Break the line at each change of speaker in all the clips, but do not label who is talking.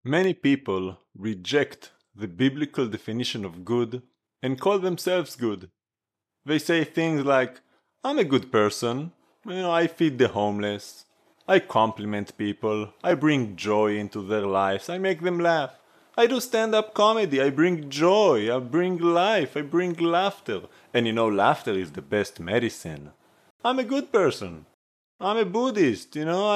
Many people reject the biblical definition of good and call themselves good. They say things like, I'm a good person, I feed the homeless, I compliment people, I bring joy into their lives, I make them laugh. I do stand-up comedy, I bring joy, I bring life, I bring laughter. And laughter is the best medicine. I'm a good person. I'm a Buddhist,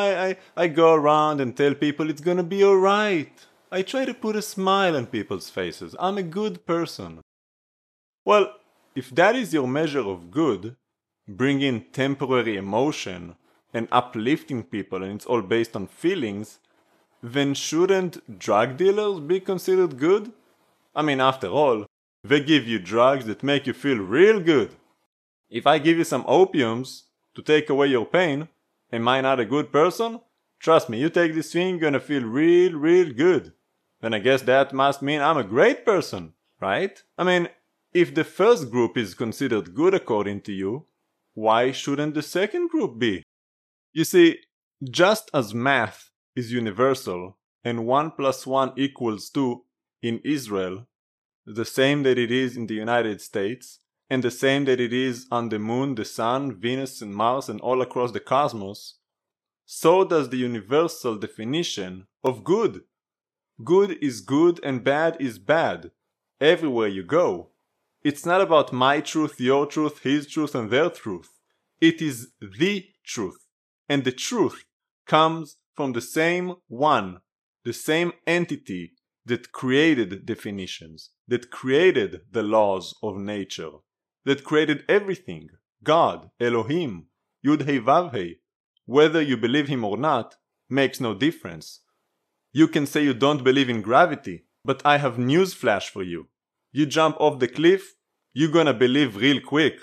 I go around and tell people it's gonna be alright. I try to put a smile on people's faces. I'm a good person. Well, if that is your measure of good, bringing temporary emotion and uplifting people and it's all based on feelings, then shouldn't drug dealers be considered good? After all, they give you drugs that make you feel real good. If I give you some opiums to take away your pain, am I not a good person? Trust me, you take this thing, you're gonna feel real good. Then I guess that must mean I'm a great person, right? If the first group is considered good according to you, why shouldn't the second group be? You see, just as math is universal and 1 plus 1 equals 2 in Israel, the same that it is in the United States, and the same that it is on the moon, the sun, Venus and Mars and all across the cosmos, so does the universal definition of good. Good is good and bad is bad, everywhere you go. It's not about my truth, your truth, his truth and their truth. It is the truth. And the truth comes from the same one, the same entity that created definitions, that created the laws of nature, that created everything. God, Elohim, Yud-Heh Vav-Heh. Whether you believe him or not makes no difference. You can say you don't believe in gravity, but I have news flash for you. You jump off the cliff, you're gonna believe real quick.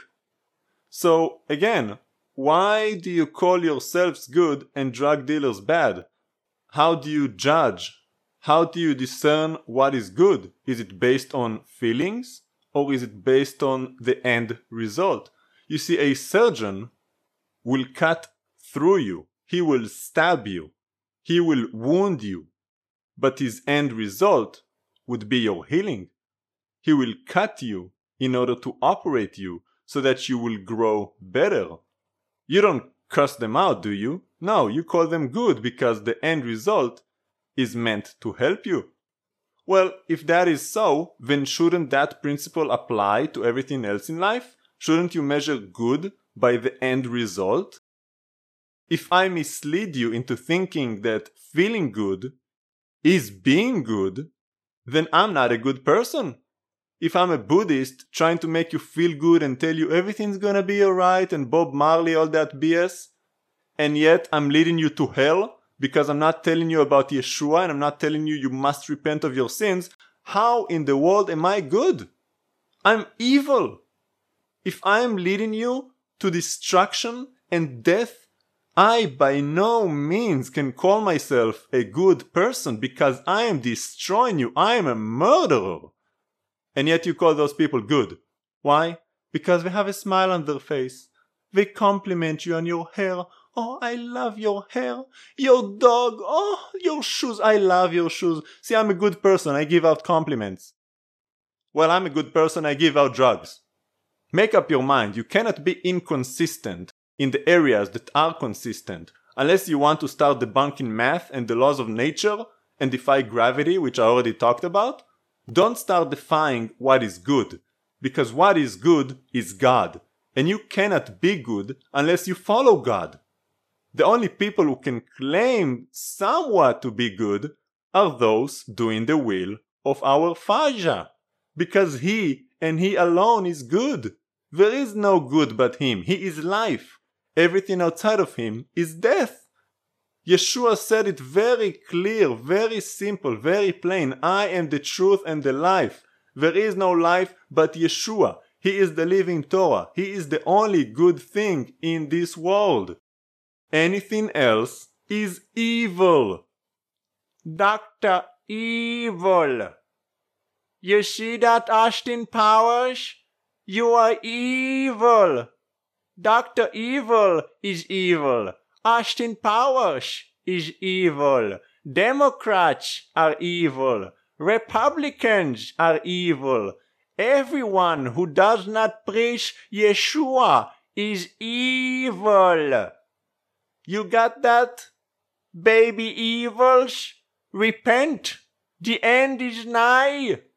So again, why do you call yourselves good and drug dealers bad? How do you judge? How do you discern what is good? Is it based on feelings or is it based on the end result? You see, a surgeon will cut through you. He will stab you. He will wound you. But his end result would be your healing. He will cut you in order to operate you so that you will grow better. You don't cuss them out, do you? No, you call them good because the end result is meant to help you. Well, if that is so, then shouldn't that principle apply to everything else in life? Shouldn't you measure good by the end result? If I mislead you into thinking that feeling good is being good, then I'm not a good person. If I'm a Buddhist trying to make you feel good and tell you everything's gonna be alright and Bob Marley, all that BS, and yet I'm leading you to hell because I'm not telling you about Yeshua and I'm not telling you must repent of your sins, how in the world am I good? I'm evil. If I am leading you to destruction and death, I by no means can call myself a good person because I am destroying you. I am a murderer. And yet you call those people good. Why? Because they have a smile on their face. They compliment you on your hair. Oh, I love your hair. Your dog. Oh, your shoes. I love your shoes. See, I'm a good person. I give out compliments. Well, I'm a good person. I give out drugs. Make up your mind. You cannot be inconsistent in the areas that are consistent unless you want to start debunking math and the laws of nature and defy gravity, which I already talked about. Don't start defying what is good, because what is good is God, and you cannot be good unless you follow God. The only people who can claim somewhat to be good are those doing the will of our Faja, because he and he alone is good. There is no good but him. He is life. Everything outside of him is death. Yeshua said it very clear, very simple, very plain. I am the truth and the life. There is no life but Yeshua. He is the living Torah. He is the only good thing in this world. Anything else is evil. Dr. Evil. You see that, Austin Powers? You are evil. Dr. Evil is evil. Austin Powers is evil. Democrats are evil. Republicans are evil. Everyone who does not preach Yeshua is evil. You got that? Baby evils? Repent. The end is nigh.